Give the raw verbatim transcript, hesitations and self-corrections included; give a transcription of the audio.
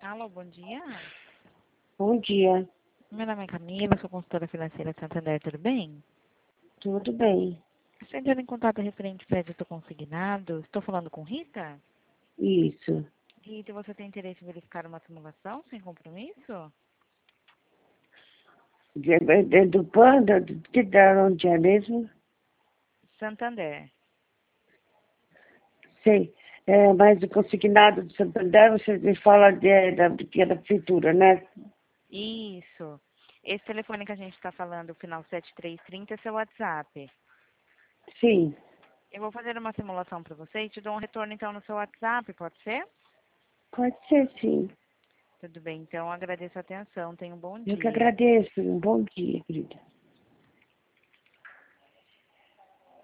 Alô, bom dia. Bom dia, Meu nome é Camila, sou consultora financeira de Santander, tudo bem? tudo bem? Estou entrando em contato referente ao crédito consignado. Estou falando com Rita? Isso. Rita, você tem interesse em verificar uma simulação sem compromisso? De, de, do Panda, de, de da onde é mesmo? Santander. Sei. É, mas o consignado de Santander, você me fala de, da, que é da prefeitura, né? Isso. Esse telefone que a gente está falando, o final sete três três zero, é seu WhatsApp. Sim, Eu vou fazer uma simulação para você e te dou um retorno então no seu WhatsApp, pode ser? pode ser sim. Tudo bem, então agradeço a atenção. Tenha um bom Eu que dia. agradeço. Um bom dia, querida.